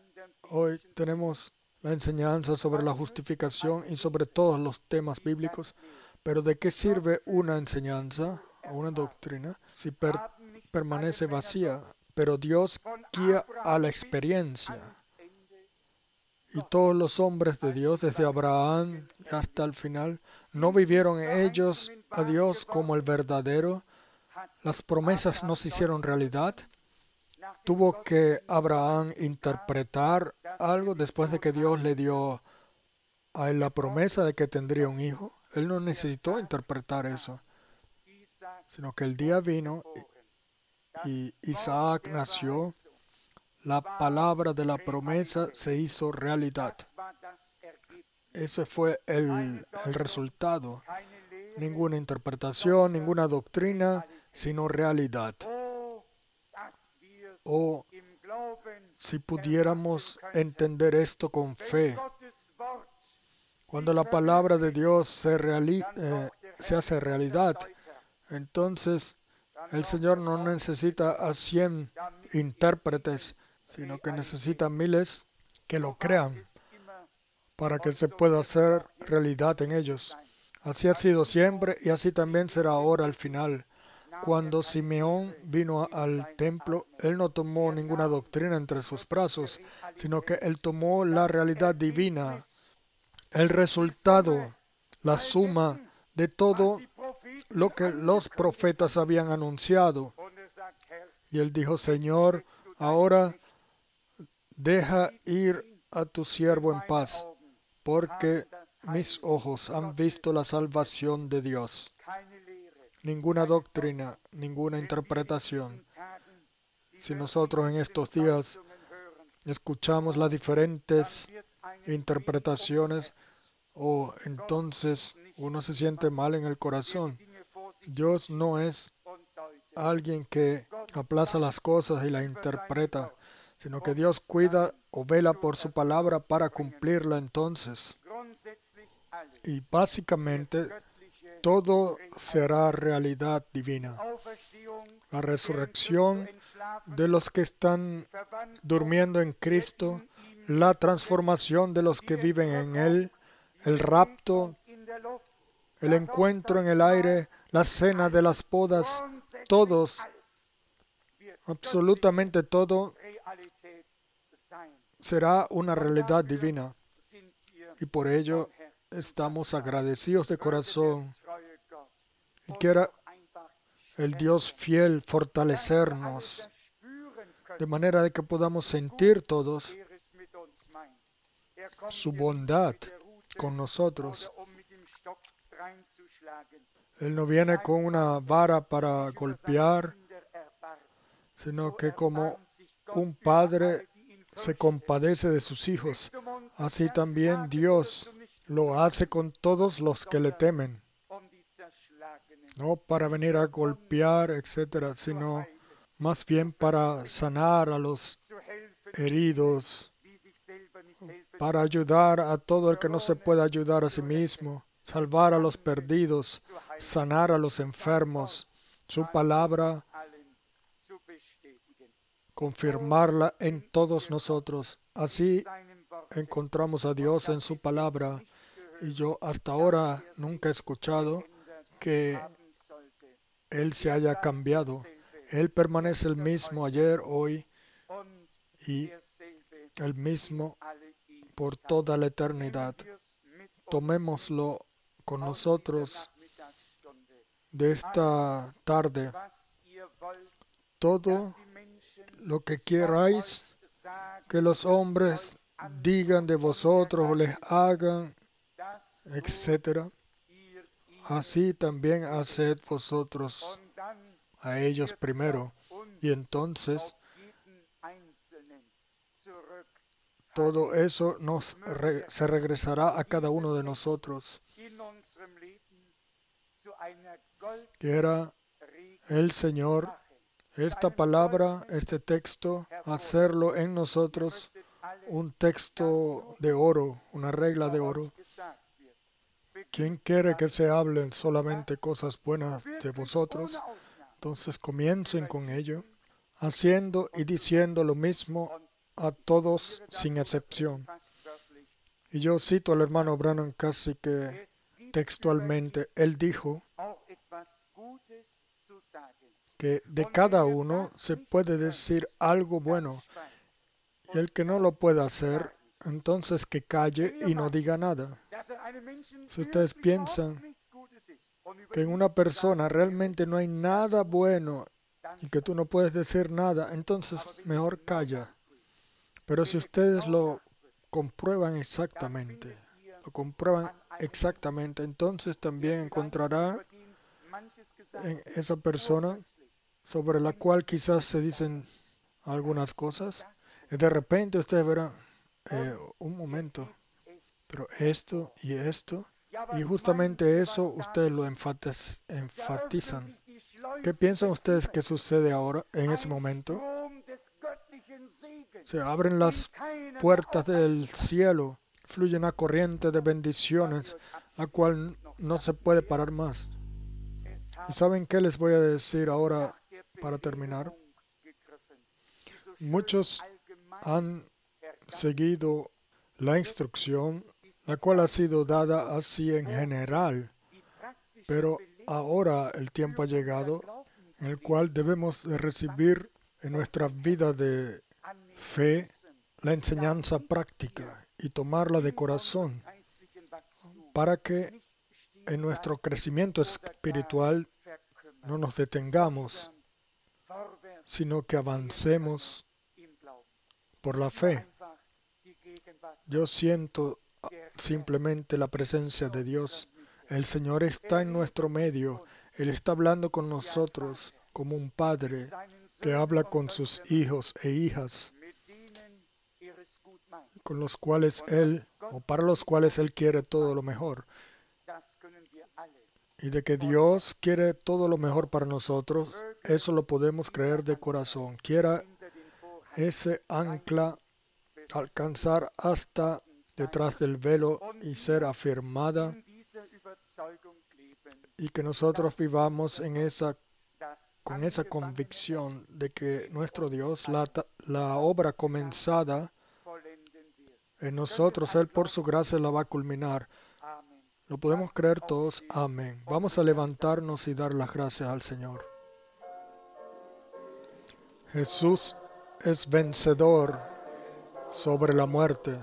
Hoy tenemos la enseñanza sobre la justificación y sobre todos los temas bíblicos, pero ¿de qué sirve una enseñanza o una doctrina si permanece vacía? Pero Dios guía a la experiencia. Y todos los hombres de Dios, desde Abraham hasta el final, no vivieron ellos a Dios como el verdadero. Las promesas no se hicieron realidad. Tuvo que Abraham interpretar algo después de que Dios le dio a él la promesa de que tendría un hijo. Él no necesitó interpretar eso, sino que el día vino y Isaac nació. La palabra de la promesa se hizo realidad. Ese fue el resultado. Ninguna interpretación, ninguna doctrina, sino realidad. O si pudiéramos entender esto con fe, cuando la palabra de Dios se hace realidad, entonces el Señor no necesita a 100 intérpretes, sino que necesita miles que lo crean para que se pueda hacer realidad en ellos. Así ha sido siempre y así también será ahora al final. Cuando Simeón vino al templo, él no tomó ninguna doctrina entre sus brazos, sino que él tomó la realidad divina, el resultado, la suma de todo lo que los profetas habían anunciado. Y él dijo: Señor, ahora deja ir a tu siervo en paz, porque mis ojos han visto la salvación de Dios. Ninguna doctrina, ninguna interpretación. Si nosotros en estos días escuchamos las diferentes interpretaciones, entonces uno se siente mal en el corazón. Dios no es alguien que aplaza las cosas y las interpreta, sino que Dios cuida o vela por su palabra para cumplirla entonces. Y básicamente todo será realidad divina. La resurrección de los que están durmiendo en Cristo, la transformación de los que viven en Él, el rapto, el encuentro en el aire, la cena de las bodas, todos, absolutamente todo, será una realidad divina. Y por ello estamos agradecidos de corazón. Y quiera el Dios fiel fortalecernos, de manera de que podamos sentir todos su bondad con nosotros. Él no viene con una vara para golpear, sino que como un padre se compadece de sus hijos, así también Dios lo hace con todos los que le temen. No para venir a golpear, etcétera, sino más bien para sanar a los heridos, para ayudar a todo el que no se puede ayudar a sí mismo, salvar a los perdidos, sanar a los enfermos, su palabra, confirmarla en todos nosotros. Así encontramos a Dios en su palabra, y yo hasta ahora nunca he escuchado que Él se haya cambiado. Él permanece el mismo ayer, hoy y el mismo por toda la eternidad. Tomémoslo con nosotros de esta tarde. Todo lo que queráis que los hombres digan de vosotros o les hagan, etc., así también haced vosotros a ellos primero. Y entonces todo eso se regresará a cada uno de nosotros. Quiera el Señor esta palabra, este texto, hacerlo en nosotros un texto de oro, una regla de oro. ¿Quién quiere que se hablen solamente cosas buenas de vosotros? Entonces comiencen con ello, haciendo y diciendo lo mismo a todos sin excepción. Y yo cito al hermano Branham casi que textualmente. Él dijo que de cada uno se puede decir algo bueno, y el que no lo pueda hacer, entonces que calle y no diga nada. Si ustedes piensan que en una persona realmente no hay nada bueno y que tú no puedes decir nada, entonces mejor calla. Pero si ustedes lo comprueban exactamente, entonces también encontrará en esa persona sobre la cual quizás se dicen algunas cosas, y de repente ustedes verán, un momento, pero esto y esto, y justamente eso ustedes lo enfatizan. ¿Qué piensan ustedes que sucede ahora, en ese momento? Se abren las puertas del cielo, fluye una corriente de bendiciones, la cual no se puede parar más. ¿Y saben qué les voy a decir ahora para terminar? Muchos han seguido la instrucción, la cual ha sido dada así en general, pero ahora el tiempo ha llegado en el cual debemos de recibir en nuestra vida de fe la enseñanza práctica y tomarla de corazón para que en nuestro crecimiento espiritual no nos detengamos, sino que avancemos por la fe. Yo siento simplemente la presencia de Dios. El Señor está en nuestro medio. Él está hablando con nosotros como un padre que habla con sus hijos e hijas, con los cuales Él, o para los cuales Él quiere todo lo mejor. Y de que Dios quiere todo lo mejor para nosotros, eso lo podemos creer de corazón. Quiera ese ancla alcanzar hasta detrás del velo y ser afirmada, y que nosotros vivamos con esa convicción de que nuestro Dios, la obra comenzada en nosotros, Él por su gracia la va a culminar. ¿Lo podemos creer todos? Amén. Vamos a levantarnos y dar las gracias al Señor. Jesús es vencedor sobre la muerte.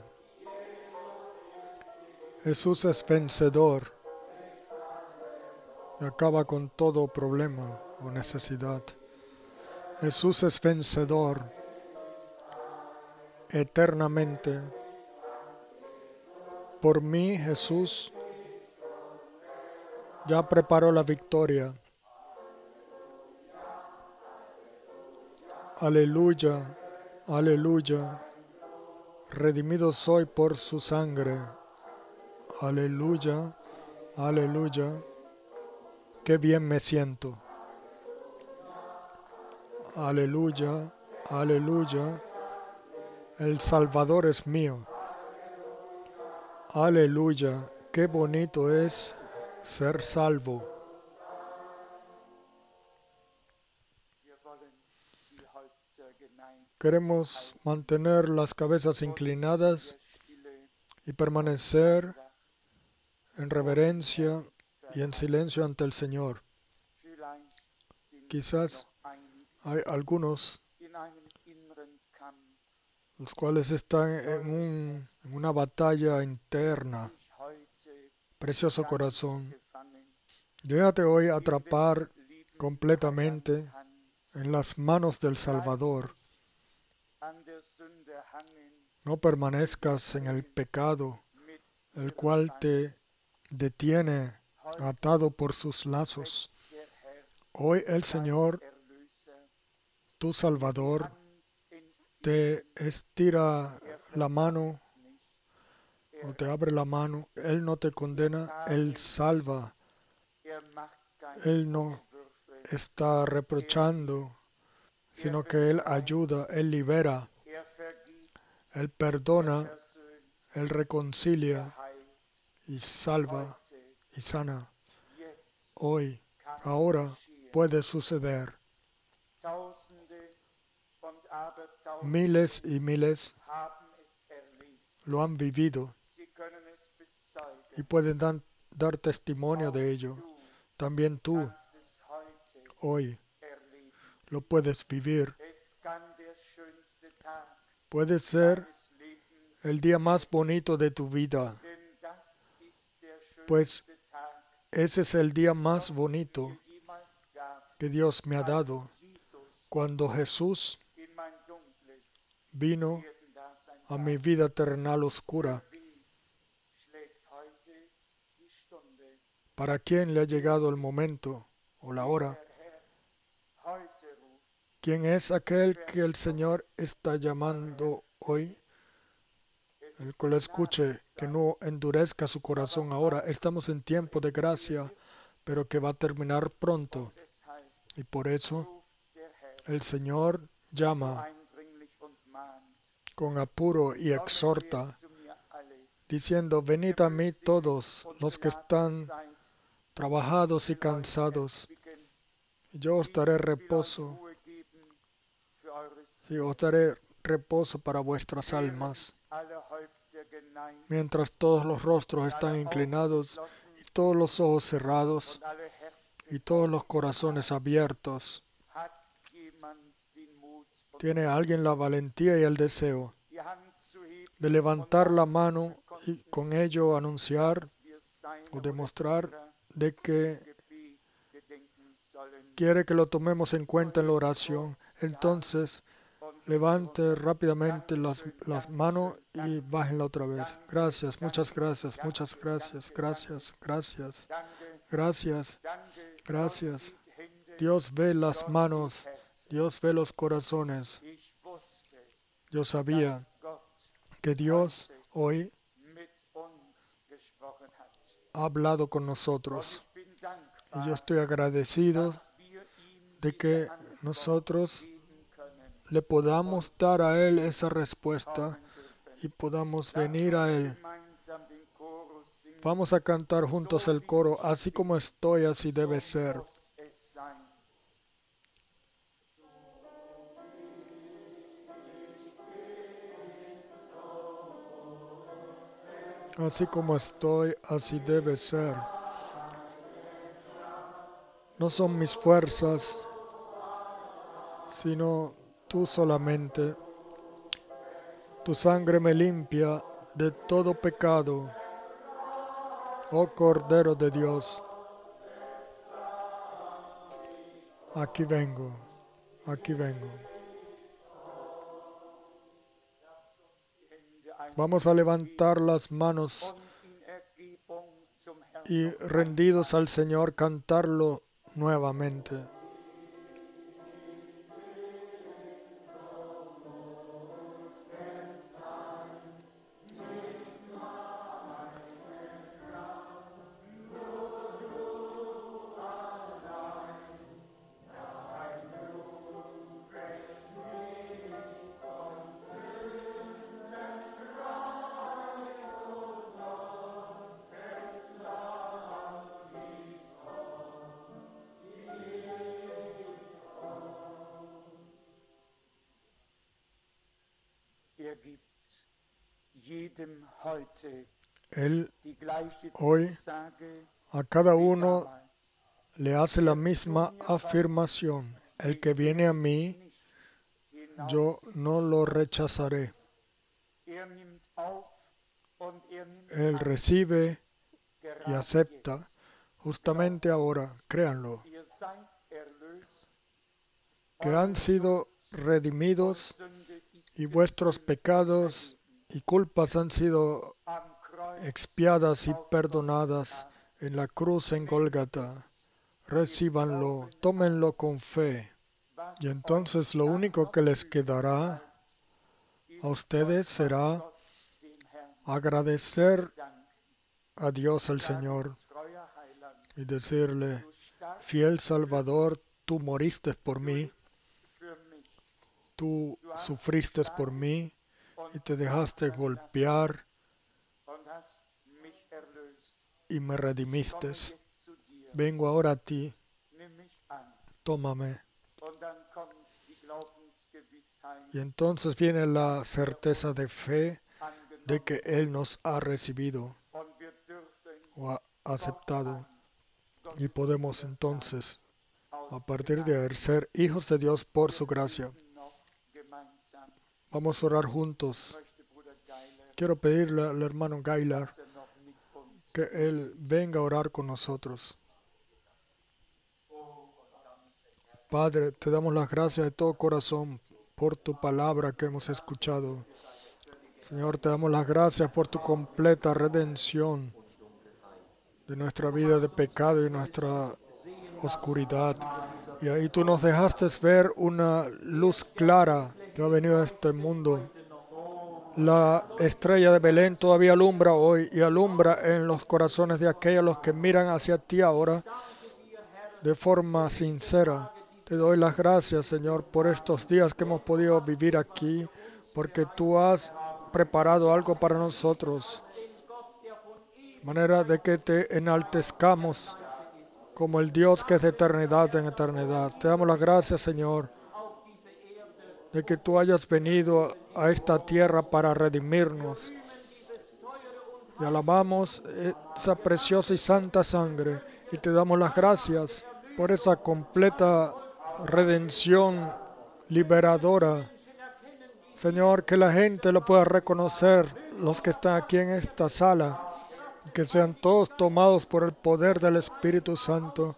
Jesús es vencedor y acaba con todo problema o necesidad. Jesús es vencedor eternamente. Por mí, Jesús ya preparó la victoria. Aleluya, aleluya. Redimido soy por su sangre. Aleluya, aleluya. Qué bien me siento. Aleluya, aleluya. El Salvador es mío. Aleluya, qué bonito es ser salvo. Queremos mantener las cabezas inclinadas y permanecer en reverencia y en silencio ante el Señor. Quizás hay algunos los cuales están en una batalla interna. Precioso corazón, déjate hoy atrapar completamente en las manos del Salvador. No permanezcas en el pecado, el cual te detiene atado por sus lazos. Hoy el Señor, tu Salvador, te estira la mano o te abre la mano. Él no te condena, Él salva. Él no está reprochando, sino que Él ayuda, Él libera, Él perdona, Él reconcilia y salva y sana. Hoy, ahora puede suceder. Miles y miles lo han vivido y pueden dar testimonio de ello. También tú hoy lo puedes vivir. Puede ser el día más bonito de tu vida, pues ese es el día más bonito que Dios me ha dado. Cuando Jesús vino a mi vida terrenal oscura, ¿para quién le ha llegado el momento o la hora? ¿Quién es aquel que el Señor está llamando hoy? El que lo escuche, que no endurezca su corazón ahora. Estamos en tiempo de gracia, pero que va a terminar pronto. Y por eso el Señor llama con apuro y exhorta, diciendo: venid a mí todos los que están trabajados y cansados, y yo os daré reposo. Sí, os daré reposo para vuestras almas. Mientras todos los rostros están inclinados y todos los ojos cerrados y todos los corazones abiertos, ¿tiene alguien la valentía y el deseo de levantar la mano y con ello anunciar o demostrar de que quiere que lo tomemos en cuenta en la oración? Entonces, levante rápidamente las manos y bájenla otra vez. Gracias, muchas gracias, gracias, gracias, gracias, gracias. Dios ve las manos, Dios ve los corazones. Yo sabía que Dios hoy ha hablado con nosotros. Y yo estoy agradecido de que nosotros le podamos dar a Él esa respuesta y podamos venir a Él. Vamos a cantar juntos el coro: así como estoy, así debe ser. Así como estoy, así debe ser. No son mis fuerzas, sino tú solamente. Tu sangre me limpia de todo pecado, oh Cordero de Dios. Aquí vengo, aquí vengo. Vamos a levantar las manos y rendidos al Señor cantarlo nuevamente. Él hoy a cada uno le hace la misma afirmación: el que viene a mí, yo no lo rechazaré. Él recibe y acepta justamente ahora, créanlo, que han sido redimidos y vuestros pecados y culpas han sido expiadas y perdonadas en la cruz en Gólgata. Recíbanlo, tómenlo con fe. Y entonces lo único que les quedará a ustedes será agradecer a Dios el Señor y decirle: fiel Salvador, tú moriste por mí, tú sufriste por mí y te dejaste golpear y me redimiste. Vengo ahora a ti, tómame. Y entonces viene la certeza de fe de que Él nos ha recibido o ha aceptado. Y podemos entonces, a partir de él, ser hijos de Dios por su gracia. Vamos a orar juntos. Quiero pedirle al hermano Gailar que él venga a orar con nosotros. Padre, te damos las gracias de todo corazón por tu palabra que hemos escuchado. Señor, te damos las gracias por tu completa redención de nuestra vida de pecado y nuestra oscuridad. Y ahí tú nos dejaste ver una luz clara que ha venido a este mundo. La estrella de Belén todavía alumbra hoy y alumbra en los corazones de aquellos los que miran hacia ti ahora de forma sincera. Te doy las gracias, Señor, por estos días que hemos podido vivir aquí, porque tú has preparado algo para nosotros, de manera de que te enaltezcamos como el Dios que es de eternidad en eternidad. Te damos las gracias, Señor, de que tú hayas venido a esta tierra para redimirnos. Y alabamos esa preciosa y santa sangre y te damos las gracias por esa completa redención liberadora. Señor, que la gente lo pueda reconocer, los que están aquí en esta sala, que sean todos tomados por el poder del Espíritu Santo,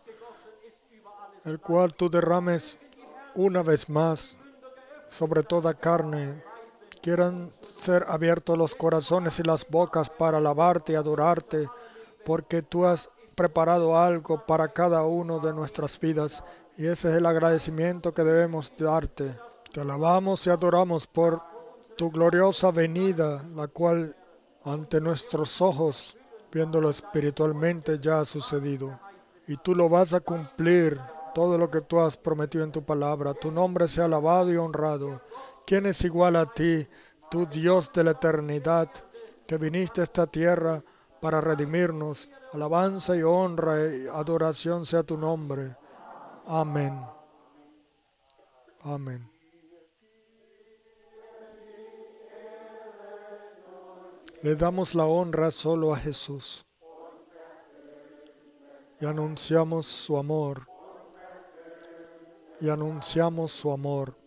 el cual tú derrames una vez más sobre toda carne. Quieran ser abiertos los corazones y las bocas para alabarte y adorarte, porque tú has preparado algo para cada uno de nuestras vidas y ese es el agradecimiento que debemos darte. Te alabamos y adoramos por tu gloriosa venida, la cual ante nuestros ojos, viéndolo espiritualmente, ya ha sucedido. Y tú lo vas a cumplir, todo lo que tú has prometido en tu palabra. Tu nombre sea alabado y honrado. ¿Quién es igual a ti, tú Dios de la eternidad, que viniste a esta tierra para redimirnos? Alabanza y honra y adoración sea tu nombre. Amén. Amén. Le damos la honra solo a Jesús y anunciamos su amor. Y anunciamos su amor.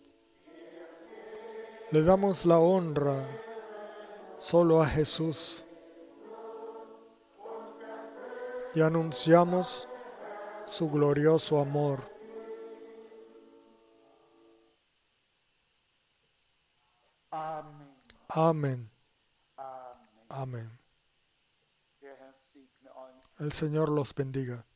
Le damos la honra solo a Jesús y anunciamos su glorioso amor. Amén. Amén. El Señor los bendiga.